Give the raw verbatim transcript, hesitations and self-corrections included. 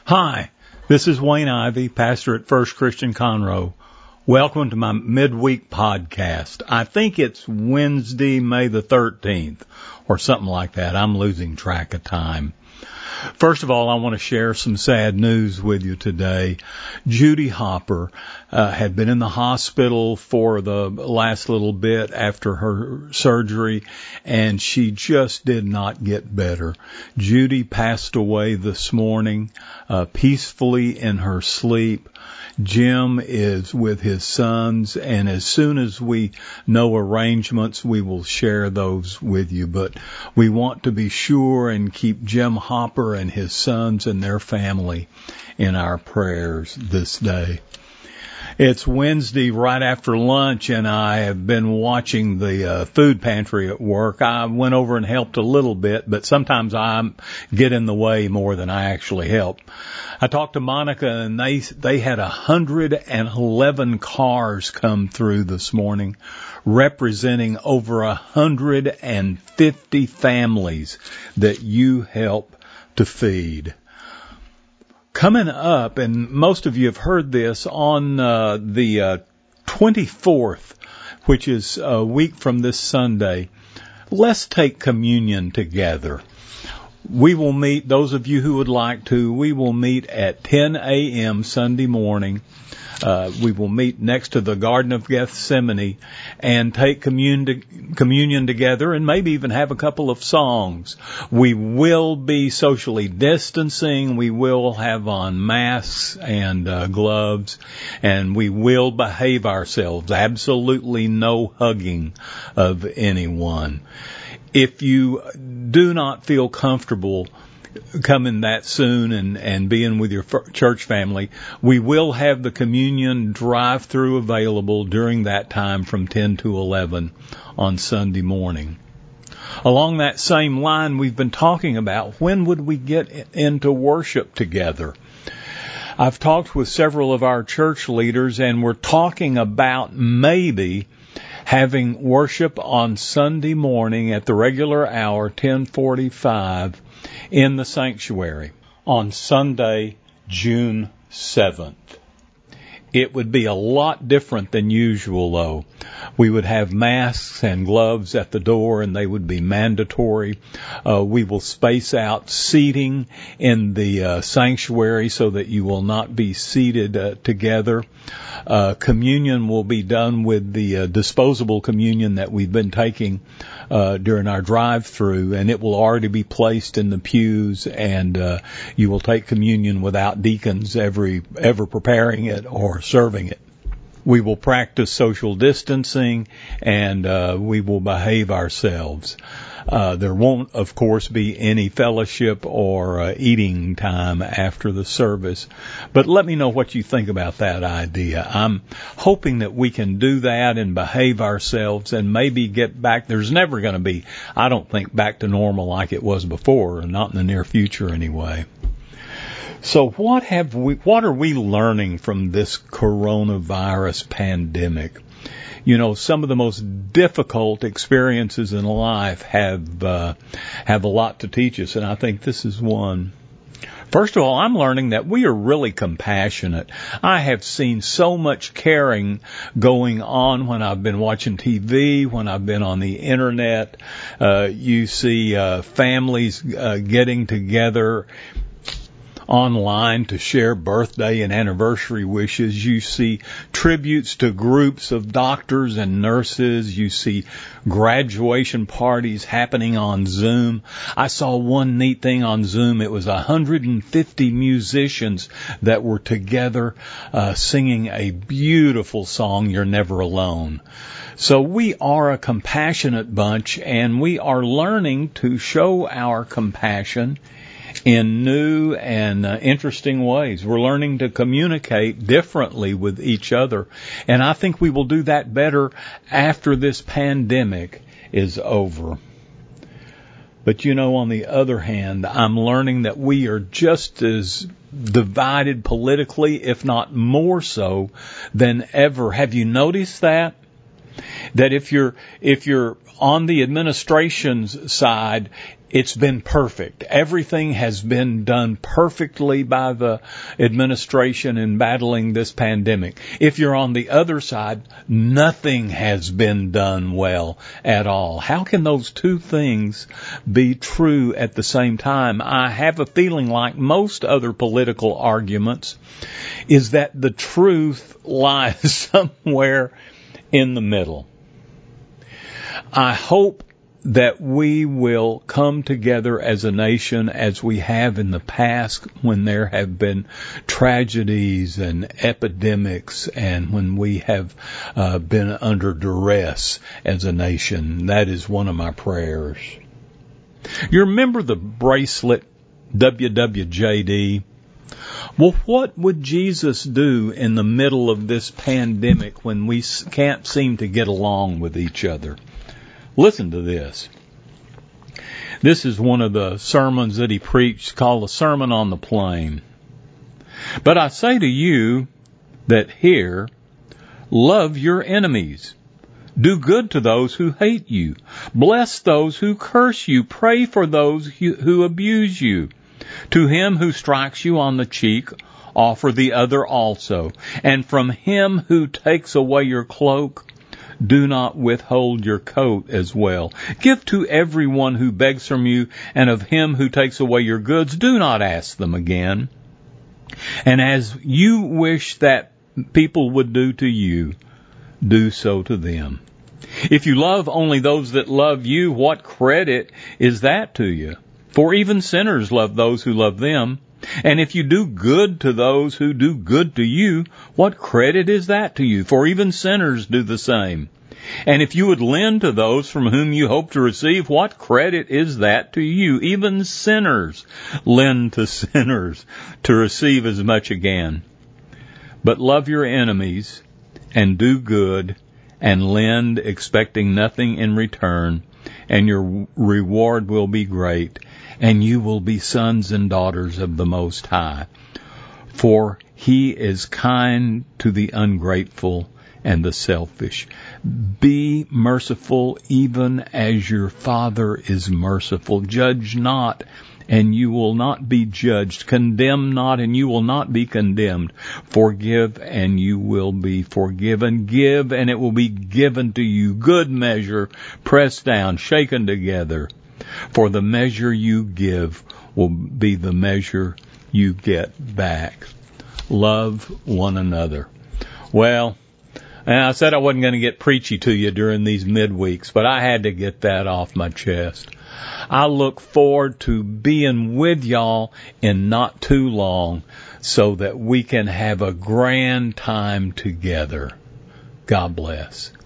Hi, this is Wayne Ivy, pastor at First Christian Conroe. Welcome to my midweek podcast. I think it's Wednesday, May the thirteenth, or something like that. I'm losing track of time. First of all, I want to share some sad news with you today. Judy Hopper uh, had been in the hospital for the last little bit after her surgery, and she just did not get better. Judy passed away this morning uh, peacefully in her sleep. Jim is with his sons, and as soon as we know arrangements, we will share those with you. But we want to be sure and keep Jim Hopper and his sons and their family in our prayers this day. It's Wednesday right after lunch, and I have been watching the uh, food pantry at work. I went over and helped a little bit, but sometimes I get in the way more than I actually help. I talked to Monica, and they they had one hundred eleven cars come through this morning, representing over one hundred fifty families that you help to feed. Coming up, and most of you have heard this, on uh, the uh, twenty-fourth, which is a week from this Sunday, let's take communion together. We will meet, those of you who would like to, we will meet at ten a.m. Sunday morning. Uh, we will meet next to the Garden of Gethsemane and take communion, communion together and maybe even have a couple of songs. We will be socially distancing. We will have on masks and uh, gloves, and we will behave ourselves. Absolutely no hugging of anyone. If you do not feel comfortable coming that soon and, and being with your church family, we will have the communion drive-through available during that time from ten to eleven on Sunday morning. Along that same line, we've been talking about when would we get into worship together. I've talked with several of our church leaders, and we're talking about maybe having worship on Sunday morning at the regular hour, ten forty-five, in the sanctuary on Sunday, June seventh. It would be a lot different than usual, though. We would have masks and gloves at the door, and they would be mandatory. Uh, we will space out seating in the uh, sanctuary so that you will not be seated uh, together. Uh, communion will be done with the uh, disposable communion that we've been taking uh, during our drive-through, and it will already be placed in the pews, and uh, you will take communion without deacons every ever preparing it or serving it. We will practice social distancing, and uh, we will behave ourselves. Uh, there won't, of course, be any fellowship or uh, eating time after the service. But let me know what you think about that idea. I'm hoping that we can do that and behave ourselves and maybe get back. There's never going to be, I don't think, back to normal like it was before, not in the near future anyway. So what have we, what are we learning from this coronavirus pandemic? You know, some of the most difficult experiences in life have uh, have a lot to teach us, and I think this is one. First of all, I'm learning that we are really compassionate. I have seen so much caring going on when I've been watching T V, when I've been on the Internet. Uh, you see uh, families uh, getting together online to share birthday and anniversary wishes. You see tributes to groups of doctors and nurses. You see graduation parties happening on Zoom. I saw one neat thing on Zoom. It was one hundred fifty musicians that were together uh, singing a beautiful song, You're Never Alone. So we are a compassionate bunch, and we are learning to show our compassion in new and uh, interesting ways. We're learning to communicate differently with each other, and I think we will do that better after this pandemic is over. But, you know, on the other hand, I'm learning that we are just as divided politically, if not more so, than ever. Have you noticed that? That if you're if you're on the administration's side, it's been perfect. Everything has been done perfectly by the administration in battling this pandemic. If you're on the other side, nothing has been done well at all. How can those two things be true at the same time? I have a feeling, like most other political arguments, is that the truth lies somewhere in the middle. I hope that we will come together as a nation as we have in the past when there have been tragedies and epidemics and when we have uh, been under duress as a nation. That is one of my prayers. You remember the bracelet W W J D? Well, what would Jesus do in the middle of this pandemic when we can't seem to get along with each other? Listen to this. This is one of the sermons that he preached called the Sermon on the Plain. But I say to you that hear, love your enemies. Do good to those who hate you. Bless those who curse you. Pray for those who abuse you. To him who strikes you on the cheek, offer the other also. And from him who takes away your cloak, do not withhold your coat as well. Give to everyone who begs from you, and of him who takes away your goods, do not ask them again. And as you wish that people would do to you, do so to them. If you love only those that love you, what credit is that to you? For even sinners love those who love them. And if you do good to those who do good to you, what credit is that to you? For even sinners do the same. And if you would lend to those from whom you hope to receive, what credit is that to you? Even sinners lend to sinners to receive as much again. But love your enemies and do good and lend, expecting nothing in return, and your reward will be great, and you will be sons and daughters of the Most High. For he is kind to the ungrateful and the selfish. Be merciful even as your Father is merciful. Judge not, and you will not be judged. Condemn not, and you will not be condemned. Forgive, and you will be forgiven. Give, and it will be given to you. Good measure, pressed down, shaken together. For the measure you give will be the measure you get back. Love one another. Well, and I said I wasn't going to get preachy to you during these midweeks, but I had to get that off my chest. I look forward to being with y'all in not too long so that we can have a grand time together. God bless.